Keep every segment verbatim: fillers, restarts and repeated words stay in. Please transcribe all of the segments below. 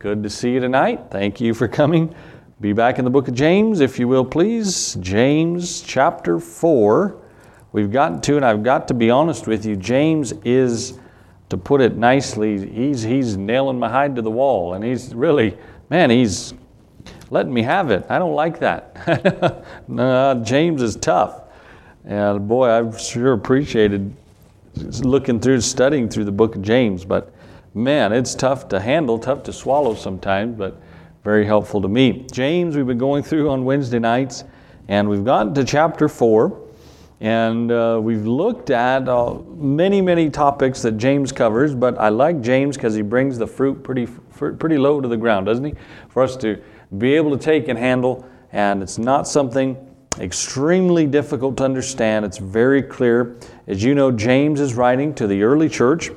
Good to see you tonight. Thank you for coming. Be back in the book of James, if you will, please. James chapter four. We've gotten to, and I've got to be honest with you, James is, to put it nicely, he's he's nailing my hide to the wall, and he's really, man, he's letting me have it. I don't like that. No, James is tough. And boy, I've sure appreciated looking through, studying through the book of James, but man, it's tough to handle, tough to swallow sometimes, but very helpful to me. James, we've been going through on Wednesday nights, and we've gotten to chapter four, and uh, we've looked at uh, many, many topics that James covers, but I like James because he brings the fruit pretty, pretty low to the ground, doesn't he? For us to be able to take and handle, and it's not something extremely difficult to understand. It's very clear. As you know, James is writing to the early church.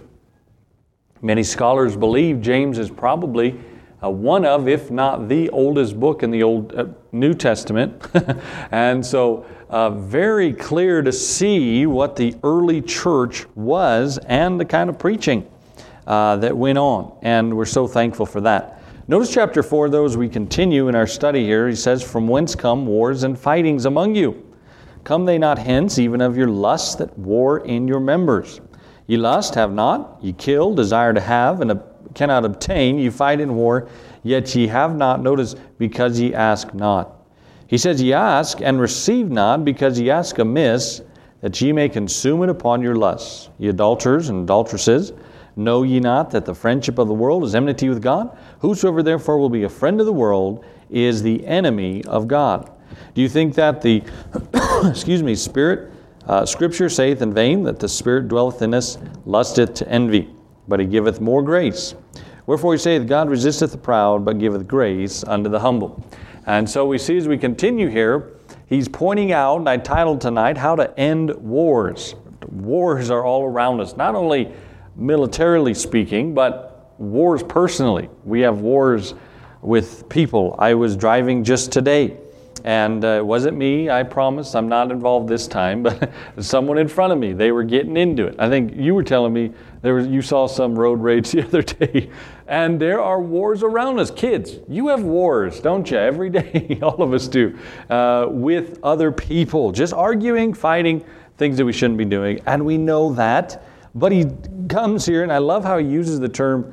Many scholars believe James is probably uh, one of, if not the oldest book in the Old uh, New Testament. And so uh, very clear to see what the early church was and the kind of preaching uh, that went on. And we're so thankful for that. Notice chapter four, though, as we continue in our study here, he says, "From whence come wars and fightings among you? Come they not hence, even of your lusts that war in your members? Ye lust, have not, ye kill, desire to have, and cannot obtain, ye fight in war, yet ye have not," notice, "because ye ask not. He says, ye ask and receive not, because ye ask amiss, that ye may consume it upon your lusts. Ye adulterers and adulteresses, know ye not that the friendship of the world is enmity with God? Whosoever therefore will be a friend of the world is the enemy of God." Do you think that the, excuse me, Spirit, uh, Scripture saith in vain that the Spirit dwelleth in us, lusteth to envy, but He giveth more grace? Wherefore He saith, God resisteth the proud, but giveth grace unto the humble. And so we see as we continue here, he's pointing out, and I titled tonight, How to End Wars. Wars are all around us, not only militarily speaking, but wars personally. We have wars with people. I was driving just today, and uh, it wasn't me, I promise. I'm not involved this time, but someone in front of me, they were getting into it. I think you were telling me there was, you saw some road rage the other day, and there are wars around us. Kids, you have wars, don't you? Every day, all of us do, uh, with other people, just arguing, fighting, things that we shouldn't be doing, and we know that. But he comes here, and I love how he uses the term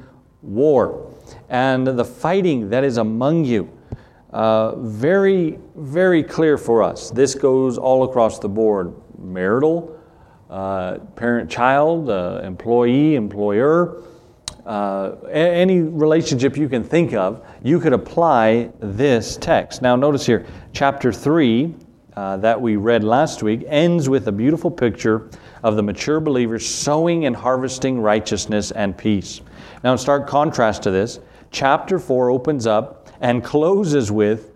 war and the fighting that is among you. Uh, very, very clear for us. This goes all across the board. Marital, uh, parent-child, uh, employee, employer, uh, a- any relationship you can think of, you could apply this text. Now notice here, chapter three uh, that we read last week ends with a beautiful picture of the mature believers sowing and harvesting righteousness and peace. Now in stark contrast to this, chapter four opens up and closes with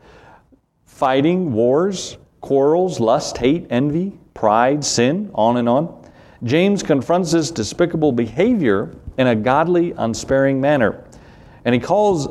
fighting, wars, quarrels, lust, hate, envy, pride, sin, on and on. James confronts this despicable behavior in a godly, unsparing manner. And he calls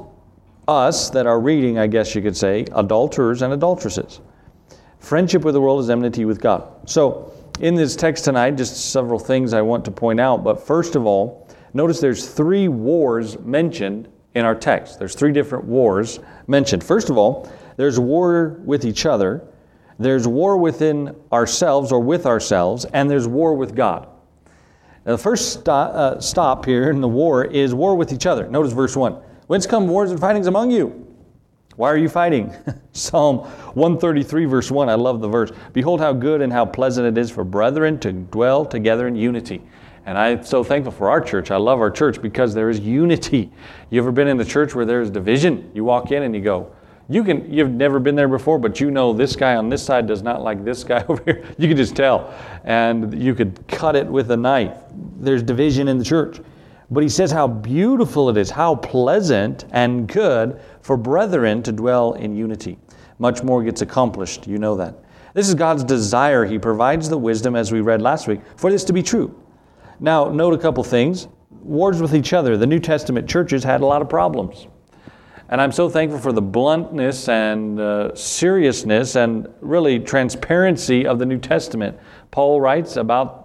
us that are reading, I guess you could say, adulterers and adulteresses. Friendship with the world is enmity with God. So, in this text tonight, just several things I want to point out. But first of all, notice there's three wars mentioned in our text. There's three different wars mentioned. First of all, there's war with each other, there's war within ourselves or with ourselves, and there's war with God. Now, the first stop, uh, stop here in the war is war with each other. Notice verse one. Whence come wars and fightings among you? Why are you fighting? Psalm one thirty-three verse one, I love the verse. Behold how good and how pleasant it is for brethren to dwell together in unity. And I'm so thankful for our church. I love our church because there is unity. You ever been in a church where there's division? You walk in and you go, you can, you've never been there before, but you know this guy on this side does not like this guy over here. You can just tell. And you could cut it with a knife. There's division in the church. But he says how beautiful it is, how pleasant and good for brethren to dwell in unity. Much more gets accomplished. You know that. This is God's desire. He provides the wisdom, as we read last week, for this to be true. Now, note a couple things. Wars with each other. The New Testament churches had a lot of problems. And I'm so thankful for the bluntness and uh, seriousness and really transparency of the New Testament. Paul writes about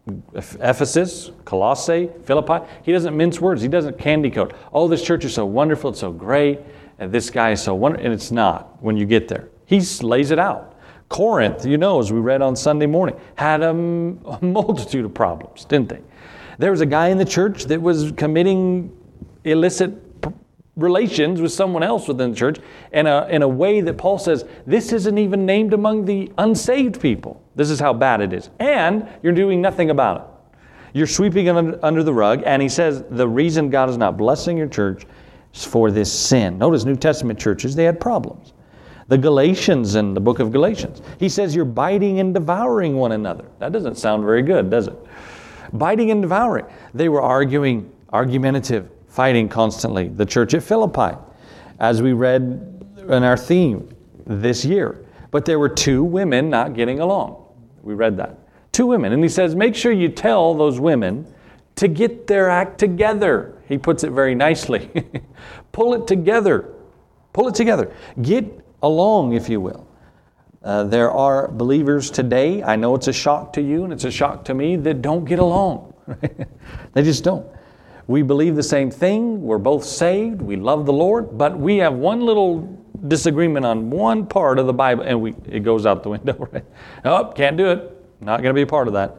Ephesus, Colossae, Philippi. He doesn't mince words. He doesn't candy coat. Oh, this church is so wonderful. It's so great. And this guy is so wonderful. And it's not when you get there. He lays it out. Corinth, you know, as we read on Sunday morning, had a, a multitude of problems, didn't they? There was a guy in the church that was committing illicit p- relations with someone else within the church in a, in a way that Paul says, this isn't even named among the unsaved people. This is how bad it is. And you're doing nothing about it. You're sweeping it under, under the rug. And he says the reason God is not blessing your church is for this sin. Notice New Testament churches, they had problems. The Galatians in the book of Galatians. He says you're biting and devouring one another. That doesn't sound very good, does it? Biting and devouring. They were arguing, argumentative, fighting constantly. The church at Philippi, as we read in our theme this year. But there were two women not getting along. We read that. Two women. And he says, make sure you tell those women to get their act together. He puts it very nicely. Pull it together. Pull it together. Get along, if you will. Uh, there are believers today, I know it's a shock to you and it's a shock to me, that don't get along. They just don't. We believe the same thing. We're both saved. We love the Lord. But we have one little disagreement on one part of the Bible and we it goes out the window. Right? Oh, can't do it. Not going to be a part of that.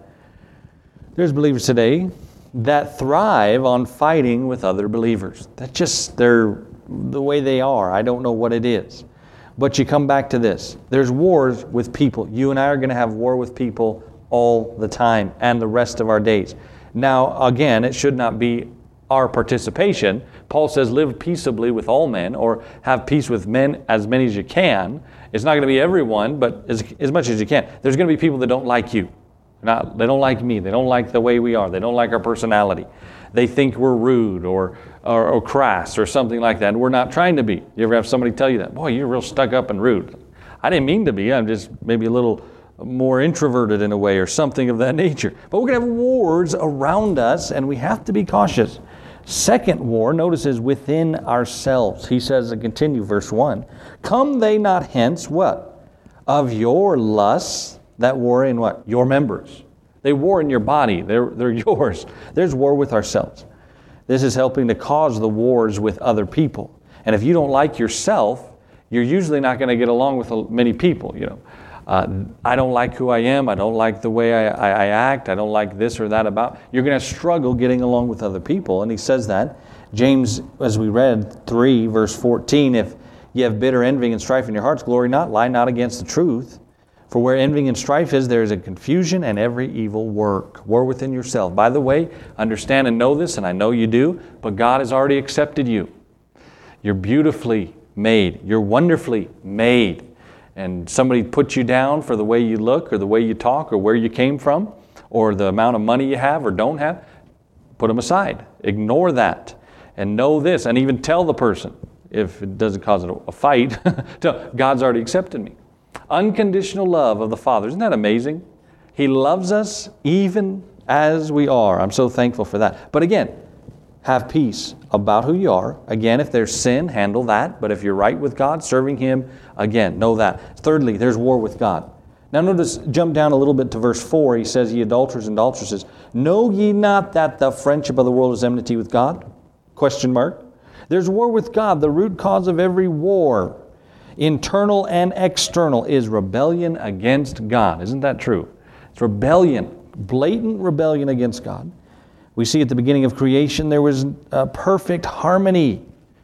There's believers today that thrive on fighting with other believers. That's just they're the way they are. I don't know what it is. But you come back to this. There's wars with people. You and I are going to have war with people all the time and the rest of our days. Now, again, it should not be our participation. Paul says, live peaceably with all men, or have peace with men as many as you can. It's not going to be everyone, but as, as much as you can. There's going to be people that don't like you. Not, they don't like me. They don't like the way we are. They don't like our personality. They think we're rude or, or, or crass or something like that. And we're not trying to be. You ever have somebody tell you that? Boy, you're real stuck up and rude. I didn't mean to be. I'm just maybe a little more introverted in a way or something of that nature. But we're going to have wars around us and we have to be cautious. Second war, notice, is within ourselves. He says, and continue verse one, come they not hence, what? Of your lusts that war in what? Your members. They war in your body. They're, they're yours. There's war with ourselves. This is helping to cause the wars with other people. And if you don't like yourself, you're usually not going to get along with many people, you know. Uh, I don't like who I am. I don't like the way I, I, I act. I don't like this or that about. You're going to struggle getting along with other people. And he says that. James, as we read, three, verse fourteen, if ye have bitter envying and strife in your hearts, glory not, lie not against the truth. For where envying and strife is, there is a confusion and every evil work. War within yourself. By the way, understand and know this, and I know you do, but God has already accepted you. You're beautifully made. You're wonderfully made. And somebody put you down for the way you look or the way you talk or where you came from or the amount of money you have or don't have, put them aside. Ignore that. And know this, and even tell the person, if it doesn't cause a fight, tell, God's already accepted me. Unconditional love of the Father. Isn't that amazing? He loves us even as we are. I'm so thankful for that. But again, have peace about who you are. Again, if there's sin, handle that. But if you're right with God, serving Him, again, know that. Thirdly, there's war with God. Now notice, jump down a little bit to verse four. He says, ye adulterers and adulteresses, know ye not that the friendship of the world is enmity with God? Question mark. There's war with God. The root cause of every war, internal and external, is rebellion against God. Isn't that true? It's rebellion, blatant rebellion against God. We see at the beginning of creation there was a perfect harmony.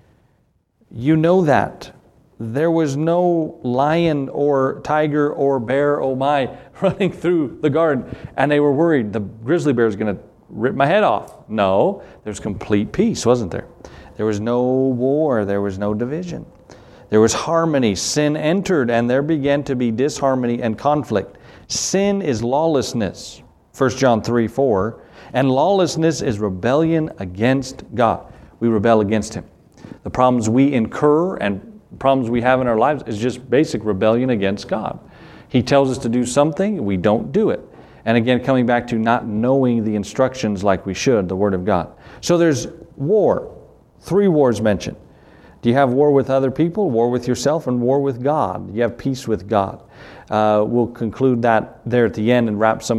You know that. There was no lion or tiger or bear, oh my, running through the garden. And they were worried the grizzly bear is going to rip my head off. No, there's complete peace, wasn't there? There was no war. There was no division. There was harmony. Sin entered and there began to be disharmony and conflict. Sin is lawlessness. First John three four. And lawlessness is rebellion against God. We rebel against Him. The problems we incur and problems we have in our lives is just basic rebellion against God. He tells us to do something, we don't do it. And again, coming back to not knowing the instructions like we should, the Word of God. So there's war. Three wars mentioned. Do you have war with other people, war with yourself, and war with God? You have peace with God. Uh, we'll conclude that there at the end and wrap some of the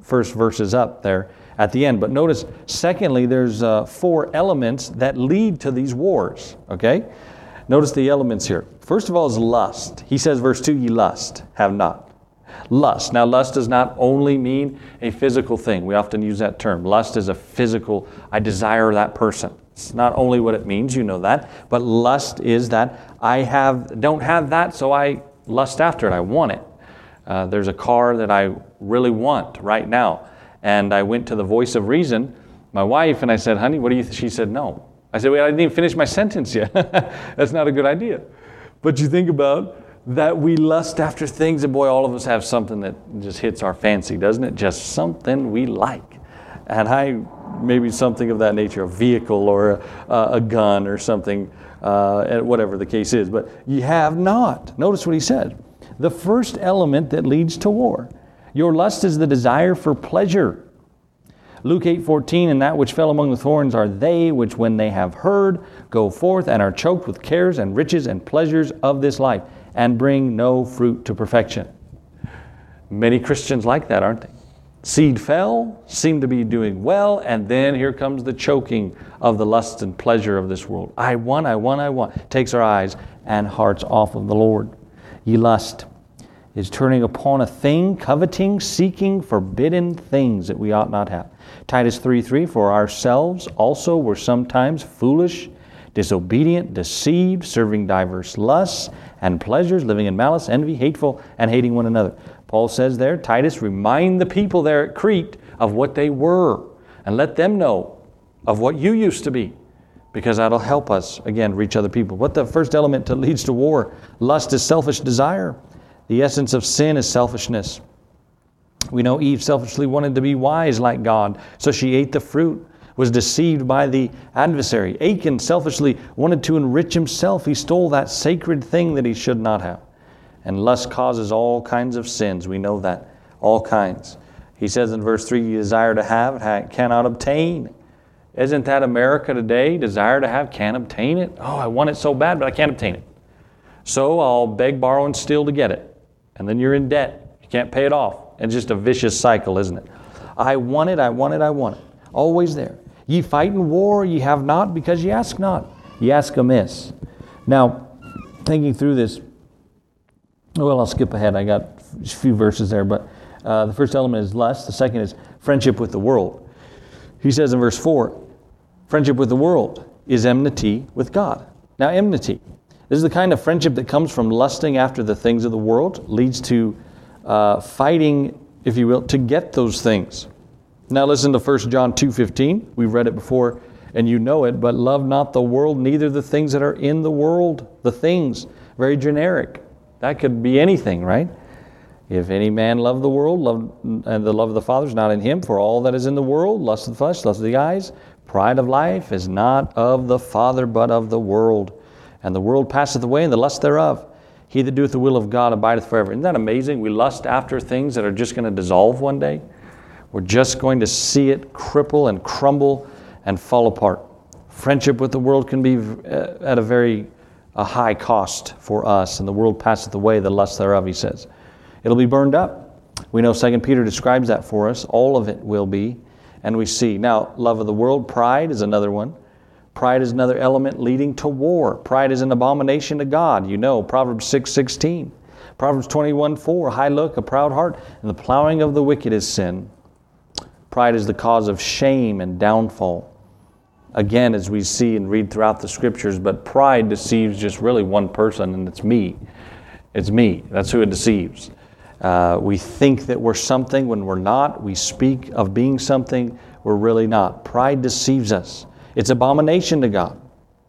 first verses up there at the end. But notice, secondly, there's uh, four elements that lead to these wars, okay? Notice the elements here. First of all is lust. He says, verse two, ye lust, have not. Lust. Now, lust does not only mean a physical thing. We often use that term. Lust is a physical, I desire that person. It's not only what it means, you know that, but lust is that I have don't have that, so I lust after it. I want it. Uh, there's a car that I really want right now, and I went to the voice of reason, my wife, and I said, honey, what do you think? She said, no. I said, wait, I didn't even finish my sentence yet. That's not a good idea. But you think about that we lust after things, and boy, all of us have something that just hits our fancy, doesn't it? Just something we like. And I, maybe something of that nature, a vehicle or a, a gun or something, uh, whatever the case is. But ye have not. Notice what he said. The first element that leads to war. Your lust is the desire for pleasure. Luke eight fourteen, and that which fell among the thorns are they which when they have heard go forth and are choked with cares and riches and pleasures of this life and bring no fruit to perfection. Many Christians like that, aren't they? Seed fell, seem to be doing well, and then here comes the choking of the lust and pleasure of this world. I want, I want, I want. Takes our eyes and hearts off of the Lord. Ye lust is turning upon a thing, coveting, seeking forbidden things that we ought not have. Titus three three, for ourselves also were sometimes foolish, disobedient, deceived, serving diverse lusts and pleasures, living in malice, envy, hateful, and hating one another. Paul says there, Titus, remind the people there at Crete of what they were, and let them know of what you used to be, because that'll help us, again, reach other people. What the first element that leads to war? Lust is selfish desire. The essence of sin is selfishness. We know Eve selfishly wanted to be wise like God, so she ate the fruit, was deceived by the adversary. Achan selfishly wanted to enrich himself. He stole that sacred thing that he should not have. And lust causes all kinds of sins. We know that. All kinds. He says in verse three, you desire to have, cannot obtain. Isn't that America today? Desire to have, can't obtain it. Oh, I want it so bad, but I can't obtain it. So I'll beg, borrow, and steal to get it. And then you're in debt. You can't pay it off. It's just a vicious cycle, isn't it? I want it, I want it, I want it. Always there. Ye fight in war, ye have not, because ye ask not. Ye ask amiss. Now, thinking through this, well, I'll skip ahead. I got a few verses there, but uh, the first element is lust. The second is friendship with the world. He says in verse four, friendship with the world is enmity with God. Now, enmity. This is the kind of friendship that comes from lusting after the things of the world, leads to uh, fighting, if you will, to get those things. Now listen to First John two fifteen. We've read it before and you know it, but love not the world, neither the things that are in the world. The things, very generic. That could be anything, right? If any man love the world, love, and the love of the Father is not in him, for all that is in the world, lust of the flesh, lust of the eyes, pride of life, is not of the Father, but of the world. And the world passeth away, and the lust thereof. He that doeth the will of God abideth forever. Isn't that amazing? We lust after things that are just going to dissolve one day. We're just going to see it cripple and crumble and fall apart. Friendship with the world can be at a very a high cost for us, and the world passeth away, the lust thereof, he says. It'll be burned up. We know Second Peter describes that for us. All of it will be. And we see. Now, love of the world, pride is another one. Pride is another element leading to war. Pride is an abomination to God. You know, Proverbs six sixteen. Proverbs twenty-one four, high look, a proud heart, and the plowing of the wicked is sin. Pride is the cause of shame and downfall. Again, as we see and read throughout the scriptures, but pride deceives just really one person, and it's me. It's me. That's who it deceives. Uh, we think that we're something when we're not. We speak of being something we're really not. Pride deceives us. It's abomination to God.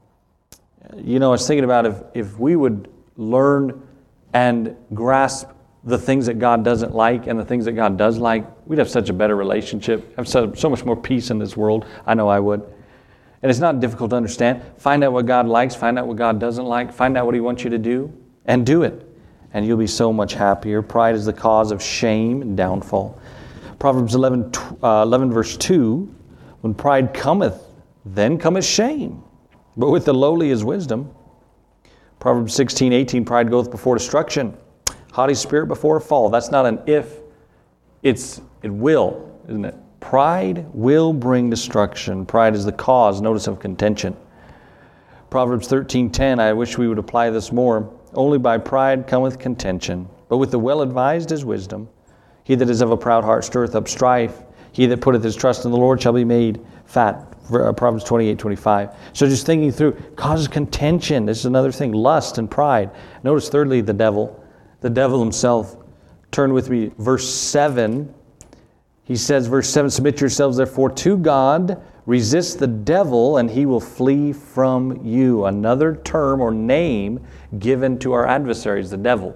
You know, I was thinking about if, if we would learn and grasp the things that God doesn't like and the things that God does like, we'd have such a better relationship, have so, so much more peace in this world. I know I would. And it's not difficult to understand. Find out what God likes, find out what God doesn't like, find out what He wants you to do, and do it. And you'll be so much happier. Pride is the cause of shame and downfall. Proverbs eleven, uh, eleven verse two, when pride cometh, then cometh shame. But with the lowly is wisdom. Proverbs sixteen eighteen, pride goeth before destruction. Haughty spirit before a fall. That's not an if, It's it will, isn't it? Pride will bring destruction. Pride is the cause, notice, of contention. Proverbs thirteen ten, I wish we would apply this more. Only by pride cometh contention, but with the well-advised is wisdom. He that is of a proud heart stirreth up strife. He that putteth his trust in the Lord shall be made fat. Proverbs twenty-eight twenty-five. So just thinking through, causes contention. This is another thing, lust and pride. Notice thirdly, the devil. The devil himself. Turn with me, verse seven. He says, verse seven, submit yourselves therefore to God, resist the devil, and he will flee from you. Another term or name given to our adversaries, the devil.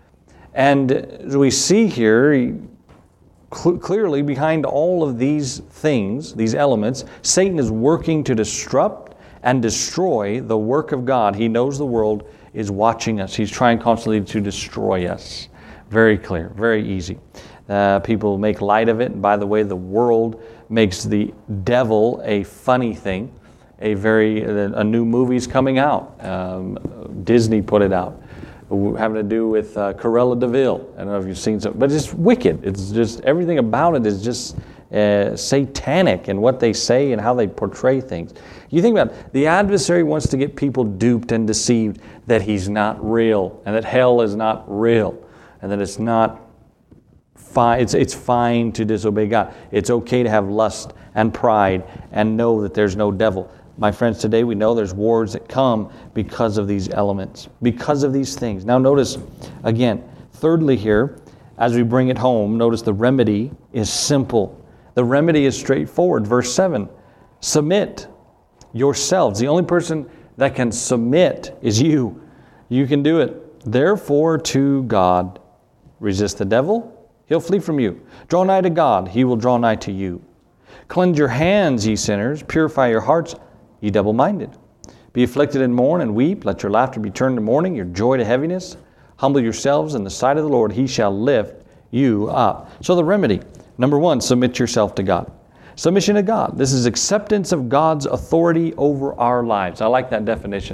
And as we see here, cl- clearly behind all of these things, these elements, Satan is working to disrupt and destroy the work of God. He knows the world is watching us. He's trying constantly to destroy us. Very clear, very easy. Uh, people make light of it. And by the way, the world makes the devil a funny thing. A very a new movie's coming out. Um, Disney put it out, having to do with uh, Cruella de Vil. I don't know if you've seen some, but it's wicked. It's just everything about it is just uh, satanic in what they say and how they portray things. You think about it, the adversary wants to get people duped and deceived that he's not real and that hell is not real and that it's not fine. It's it's fine to disobey God. It's okay to have lust and pride and know that there's no devil. My friends, today we know there's wars that come because of these elements, because of these things. Now notice, again, thirdly here, as we bring it home, notice the remedy is simple. The remedy is straightforward. Verse seven, submit yourselves. The only person that can submit is you. You can do it. Therefore to God, resist the devil, he'll flee from you. Draw nigh to God, he will draw nigh to you. Cleanse your hands, ye sinners, purify your hearts, ye double-minded. Be afflicted and mourn and weep. Let your laughter be turned to mourning, your joy to heaviness. Humble yourselves in the sight of the Lord. He shall lift you up. So the remedy, number one, submit yourself to God. Submission to God. This is acceptance of God's authority over our lives. I like that definition.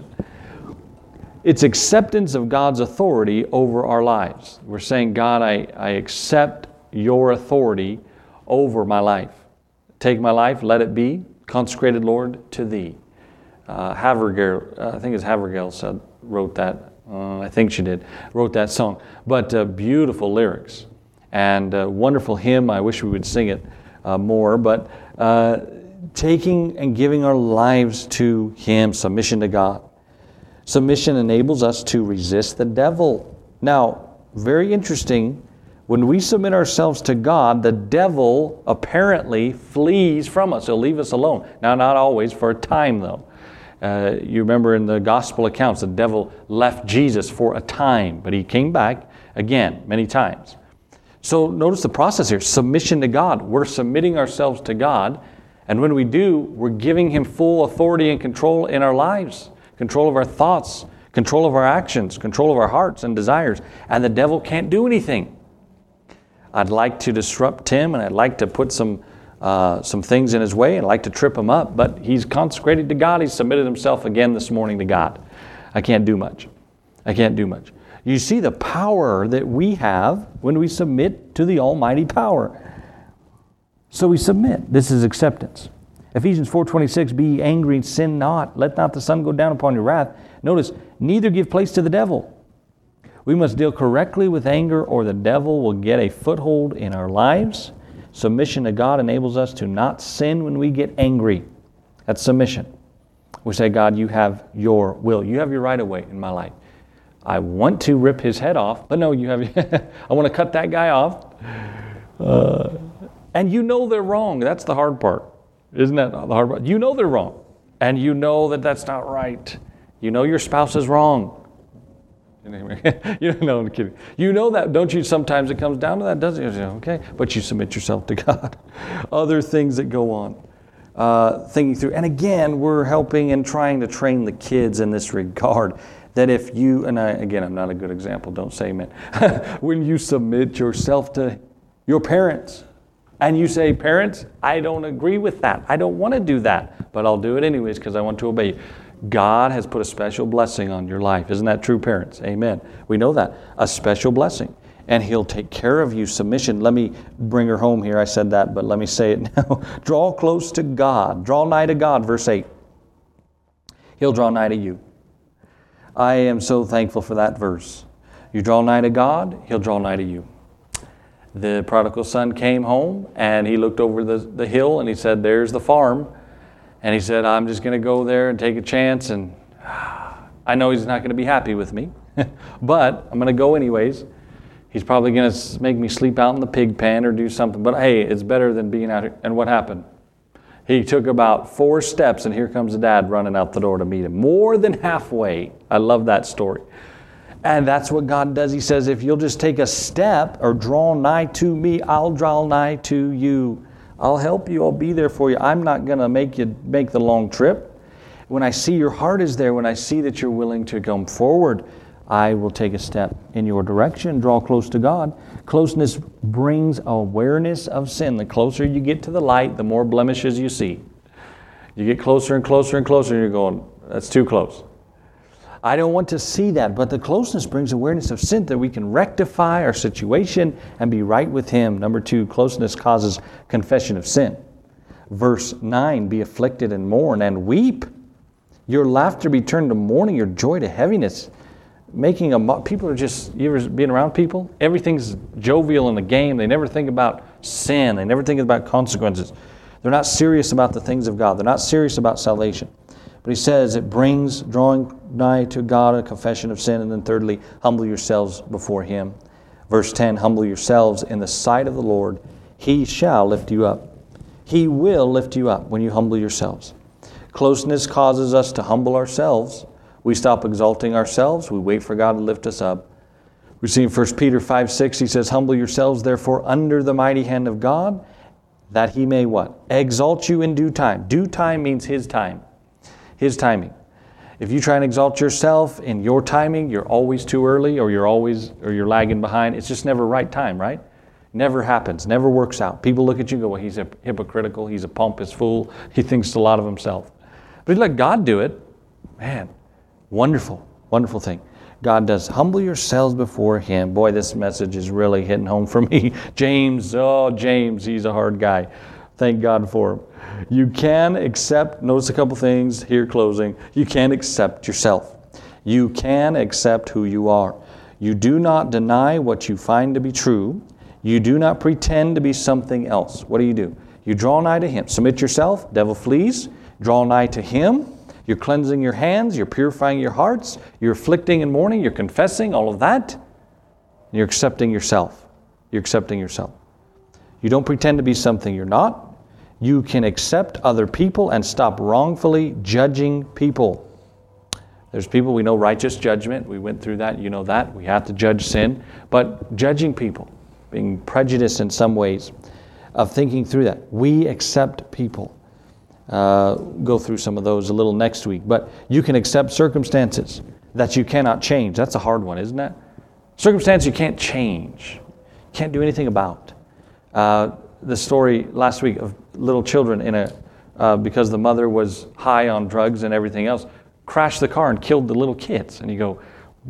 It's acceptance of God's authority over our lives. We're saying, God, I, I accept your authority over my life. Take my life, let it be consecrated, Lord, to Thee. Uh, Havergal, uh, I think it's Havergal said, wrote that. Uh, I think she did. Wrote that song. But uh, beautiful lyrics and uh, wonderful hymn. I wish we would sing it uh, more. But uh, taking and giving our lives to Him, submission to God. Submission enables us to resist the devil. Now, very interesting. When we submit ourselves to God, the devil apparently flees from us. He'll leave us alone. Now, not always, for a time though. Uh, you remember in the gospel accounts, the devil left Jesus for a time, but he came back again many times. So notice the process here, submission to God. We're submitting ourselves to God, and when we do, we're giving Him full authority and control in our lives, control of our thoughts, control of our actions, control of our hearts and desires, and the devil can't do anything. I'd like to disrupt him, and I'd like to put some uh, some things in his way, and I'd like to trip him up, but he's consecrated to God. He's submitted himself again this morning to God. I can't do much. I can't do much. You see the power that we have when we submit to the almighty power. So we submit. This is acceptance. Ephesians four twenty-six, be ye angry and sin not. Let not the sun go down upon your wrath. Notice, neither give place to the devil. We must deal correctly with anger, or the devil will get a foothold in our lives. Submission to God enables us to not sin when we get angry. That's submission. We say, God, you have your will. You have your right of way in my life. I want to rip his head off, but no, you have. I want to cut that guy off. Uh, and you know they're wrong. That's the hard part. Isn't that the hard part? You know they're wrong. And you know that that's not right. You know your spouse is wrong. You know, I'm kidding. You know that, don't you? Sometimes it comes down to that, doesn't it? Okay, but you submit yourself to God. Other things that go on, uh, thinking through. And again, we're helping and trying to train the kids in this regard. That if you, and I, again, I'm not a good example, don't say amen. When you submit yourself to your parents, and you say, parents, I don't agree with that. I don't want to do that, but I'll do it anyways because I want to obey you. God has put a special blessing on your life. Isn't that true, parents? Amen. We know that. A special blessing. and He'll take care of you. Submission. Let me bring her home here. I said that, but let me say it now. Draw close to God. Draw nigh to God, verse eight. He'll draw nigh to you. I am so thankful for that verse. You draw nigh to God, He'll draw nigh to you. The prodigal son came home, and he looked over the, the hill, and he said, there's the farm. And he said, I'm just going to go there and take a chance, and I know he's not going to be happy with me, but I'm going to go anyways. He's probably going to make me sleep out in the pig pen or do something, but hey, it's better than being out here. And what happened? He took about four steps, and here comes the dad running out the door to meet him. More than halfway. I love that story. And that's what God does. He says, if you'll just take a step or draw nigh to me, I'll draw nigh to you. I'll help you. I'll be there for you. I'm not going to make you make the long trip. When I see your heart is there, when I see that you're willing to come forward, I will take a step in your direction, draw close to God. Closeness brings awareness of sin. The closer you get to the light, the more blemishes you see. You get closer and closer and closer, and you're going, that's too close. I don't want to see that, but the closeness brings awareness of sin, that we can rectify our situation and be right with Him. Number two, closeness causes confession of sin. Verse nine, be afflicted and mourn and weep. Your laughter be turned to mourning, your joy to heaviness. Making a mo- people are just, you ever been around people? Everything's jovial in the game. They never think about sin. They never think about consequences. They're not serious about the things of God. They're not serious about salvation. But he says it brings drawing nigh to God a confession of sin. And then thirdly, humble yourselves before Him. Verse ten, humble yourselves in the sight of the Lord. He shall lift you up. He will lift you up when you humble yourselves. Closeness causes us to humble ourselves. We stop exalting ourselves. We wait for God to lift us up. We see in First Peter five six, he says, humble yourselves therefore under the mighty hand of God, that He may what? Exalt you in due time. Due time means His time. His timing. If you try and exalt yourself in your timing, you're always too early, or you're always, or you're lagging behind. It's just never right time, right? Never happens, never works out. People look at you and go, well, he's a hypocritical, he's a pompous fool, he thinks a lot of himself. But if you let God do it, man, wonderful, wonderful thing. God does. Humble yourselves before Him. Boy, this message is really hitting home for me. James, oh, James, he's a hard guy. Thank God for him. You can accept, notice a couple things here closing. You can accept yourself. You can accept who you are. You do not deny what you find to be true. You do not pretend to be something else. What do you do? You draw nigh to Him. Submit yourself, devil flees. Draw nigh to Him. You're cleansing your hands. You're purifying your hearts. You're afflicting and mourning. You're confessing all of that. You're accepting yourself. You're accepting yourself. You don't pretend to be something you're not. You can accept other people and stop wrongfully judging people. There's people, we know righteous judgment. We went through that. You know that. We have to judge sin. But judging people, being prejudiced in some ways, of thinking through that. We accept people. Uh, go through some of those a little next week. But you can accept circumstances that you cannot change. That's a hard one, isn't it? Circumstances you can't change. Can't do anything about. Uh, the story last week of little children in a uh, because the mother was high on drugs and everything else, crashed the car and killed the little kids. And you go,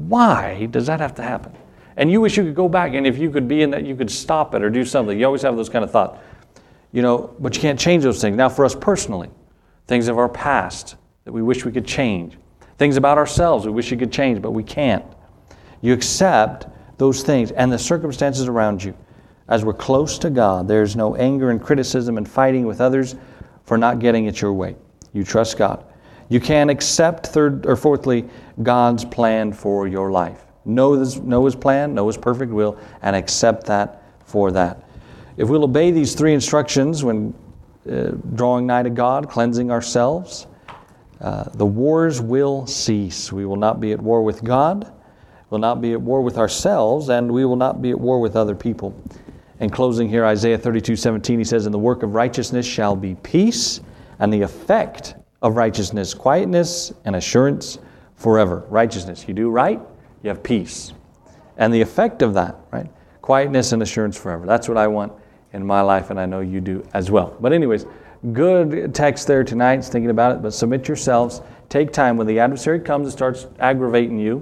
why does that have to happen? And you wish you could go back, and if you could be in that, you could stop it or do something. You always have those kind of thoughts. You know, but you can't change those things. Now for us personally, things of our past that we wish we could change. Things about ourselves we wish we could change, but we can't. You accept those things and the circumstances around you. As we're close to God, there's no anger and criticism and fighting with others for not getting it your way. You trust God. You can accept, third or fourthly, God's plan for your life. Know His, know His plan, know His perfect will, and accept that for that. If we'll obey these three instructions when uh, drawing nigh to God, cleansing ourselves, uh, the wars will cease. We will not be at war with God, will not be at war with ourselves, and we will not be at war with other people. In closing here, Isaiah thirty-two seventeen, he says, and the work of righteousness shall be peace, and the effect of righteousness, quietness and assurance forever. Righteousness, you do right, you have peace. And the effect of that, right? Quietness and assurance forever. That's what I want in my life, and I know you do as well. But anyways, good text there tonight, thinking about it, but submit yourselves. Take time when the adversary comes and starts aggravating you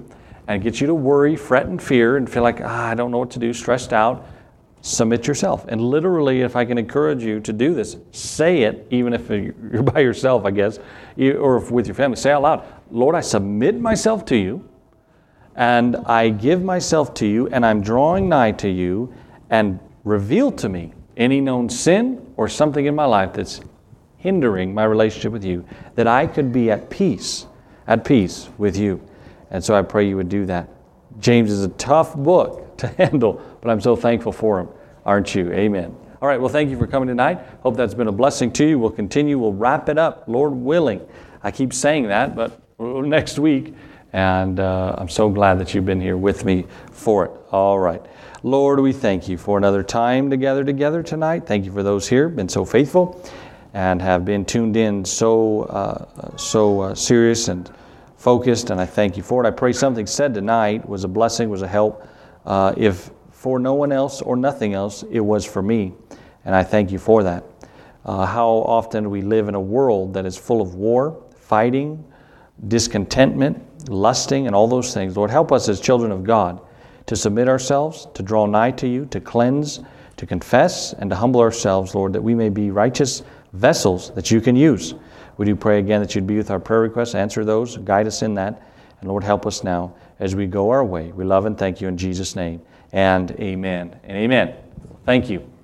and gets you to worry, fret, and fear, and feel like, ah, I don't know what to do, stressed out, submit yourself. And literally, if I can encourage you to do this, say it, even if you're by yourself, I guess, or if with your family. Say out loud, Lord, I submit myself to you, and I give myself to you, and I'm drawing nigh to you, and reveal to me any known sin or something in my life that's hindering my relationship with you, that I could be at peace, at peace with you. And so I pray you would do that. James is a tough book to handle, but I'm so thankful for him, aren't you? Amen. All right, well, thank you for coming tonight. Hope that's been a blessing to you. We'll continue. We'll wrap it up, Lord willing. I keep saying that, but next week. And uh, I'm so glad that you've been here with me for it. All right. Lord, we thank you for another time together together tonight. Thank you for those here, been so faithful and have been tuned in so uh, so uh, serious and focused, and I thank you for it. I pray something said tonight was a blessing, was a help. Uh, if for no one else or nothing else, it was for me, and I thank you for that. Uh, how often we live in a world that is full of war, fighting, discontentment, lusting, and all those things. Lord, help us as children of God to submit ourselves, to draw nigh to you, to cleanse, to confess, and to humble ourselves, Lord, that we may be righteous vessels that you can use. We do pray again that you'd be with our prayer requests, answer those, guide us in that, and Lord, help us now as we go our way. We love and thank you in Jesus' name, and amen and amen. Thank you.